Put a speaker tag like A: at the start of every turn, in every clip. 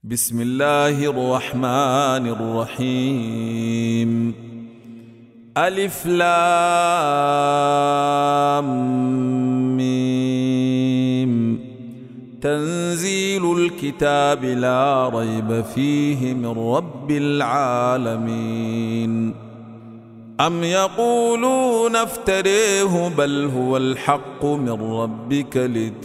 A: بسم الله الرحمن الرحيم. ألف لام ميم. تنزيل الكتاب لا ريب فيه من رب العالمين. أم يقولون افتريه بل هو الحق من ربك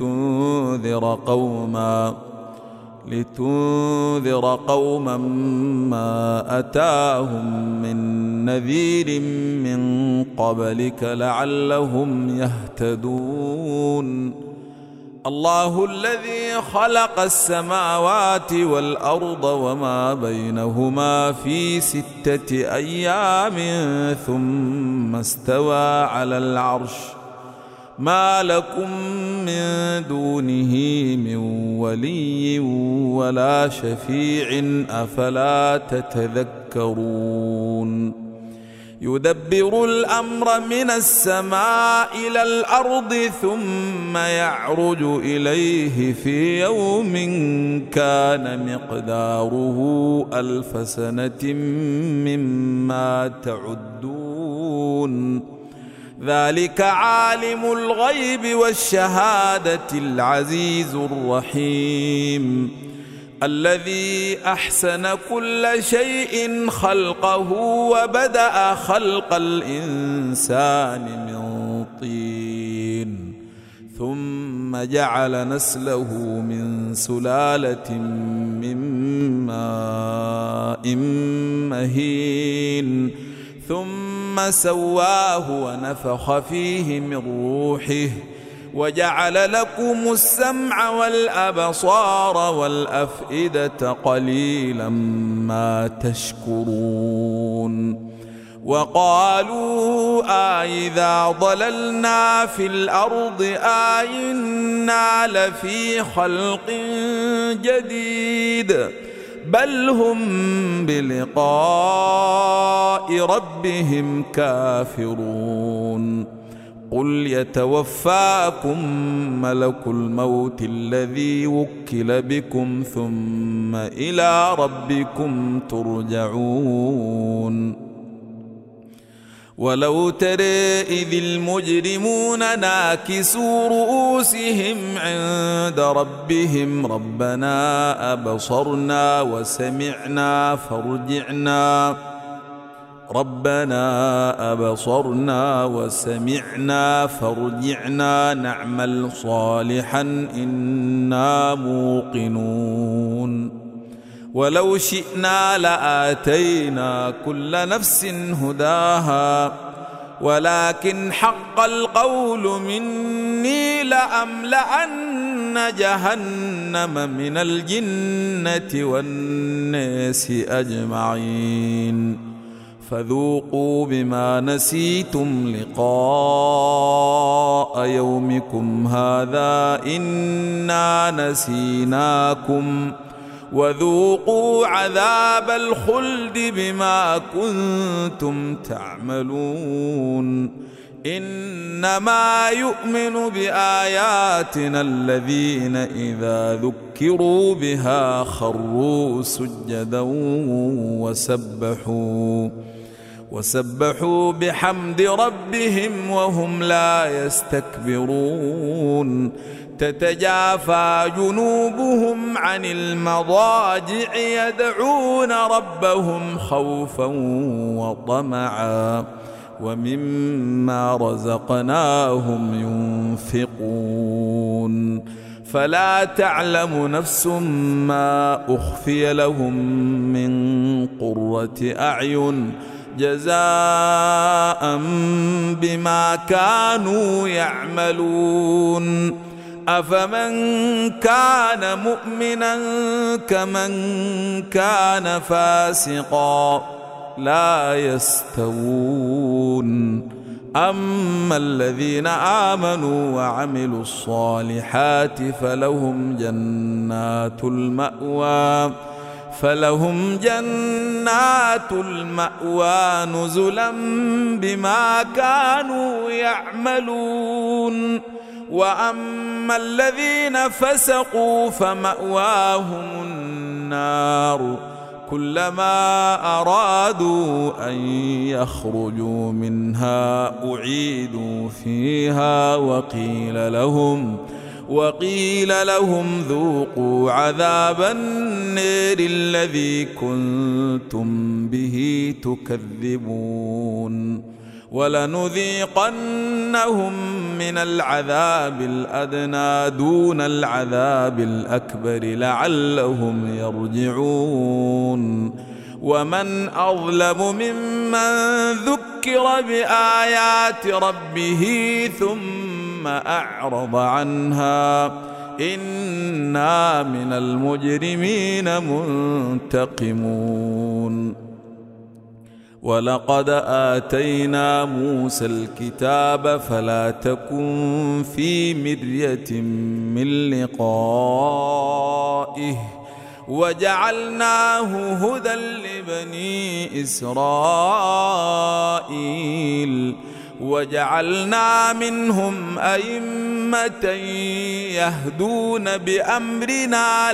A: لتنذر قوما ما أتاهم من نذير من قبلك لعلهم يهتدون. الله الذي خلق السماوات والأرض وما بينهما في 6 أيام ثم استوى على العرش. ما لكم من دونه من ولي ولا شفيع أفلا تتذكرون. يدبر الأمر من السماء إلى الأرض ثم يعرج إليه في يوم كان مقداره 1000 سنة مما تعدون. ذلك عالم الغيب والشهادة العزيز الرحيم الذي أحسن كل شيء خلقه وبدأ خلق الإنسان من طين ثم جعل نسله من سلالة من ماء مهين ثم سواه ونفخ فيه من روحه وجعل لكم السمع والأبصار والأفئدة قليلا ما تشكرون. وقالوا أإذا ضللنا في الأرض أإنا لفي خلق جديد بل هم بلقاء ربهم كافرون. قل يتوفاكم ملك الموت الذي وكل بكم ثم إلى ربكم ترجعون. ولو ترى إذ المجرمون ناكسوا رؤوسهم عند ربهم ربنا أبصرنا وسمعنا فارجعنا نعمل صالحا إنا موقنون. ولو شئنا لآتينا كل نفس هداها ولكن حق القول مني لأملأن جهنم من الجنة والناس أجمعين. فذوقوا بما نسيتم لقاء يومكم هذا إنا نسيناكم وذوقوا عذاب الخلد بما كنتم تعملون. إنما يؤمن بآياتنا الذين إذا ذكروا بها خروا سجدا وسبحوا بحمد ربهم وهم لا يستكبرون. تتجافى جنوبهم عن المضاجع يدعون ربهم خوفا وطمعا ومما رزقناهم ينفقون. فلا تعلم نفس ما أخفي لهم من قرة أعين جزاء بما كانوا يعملون. أفمن كان مؤمنا كمن كان فاسقا لا يستوون. أما الذين آمنوا وعملوا الصالحات فلهم جنات المأوى نزلا بما كانوا يعملون. وأما الذين فسقوا فمأواهم النار كلما أرادوا أن يخرجوا منها أعيدوا فيها وقيل لهم ذوقوا عذاب النار الذي كنتم به تكذبون ولنذيقنهم من العذاب الأدنى دون العذاب الأكبر لعلهم يرجعون ومن أظلم ممن ذكر بآيات ربه ثم أعرض عنها إنا من المجرمين منتقمون ولقد آتينا موسى الكتاب فلا تكن في مرية من لقائه وجعلناه هدى لبني إسرائيل وجعلنا منهم أئمة يهدون بأمرنا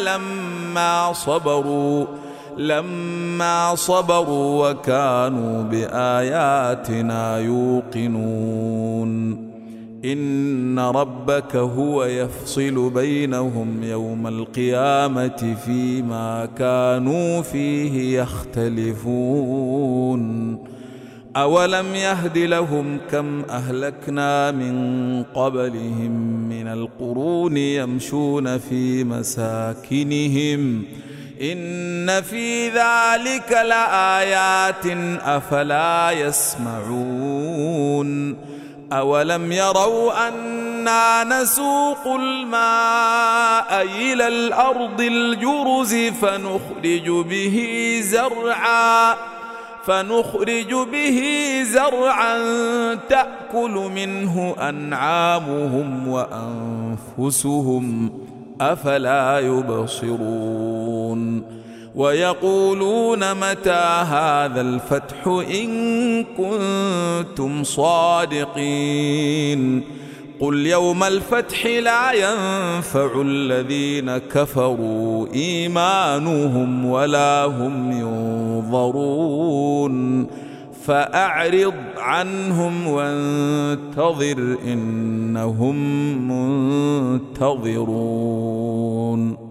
A: لما صبروا وكانوا بآياتنا يوقنون إن ربك هو يفصل بينهم يوم القيامة فيما كانوا فيه يختلفون أولم يهد لهم كم أهلكنا من قبلهم من القرون يمشون في مساكنهم إن في ذلك لآيات أفلا يسمعون أولم يروا أنا نسوق الماء إلى الأرض الجرز فنخرج به زرعا تأكل منه أنعامهم وأنفسهم أفلا يبصرون ويقولون متى هذا الفتح إن كنتم صادقين قل يوم الفتح لا ينفع الذين كفروا إيمانهم ولا هم ينظرون فأعرض عنهم وانتظر إنهم منتظرون.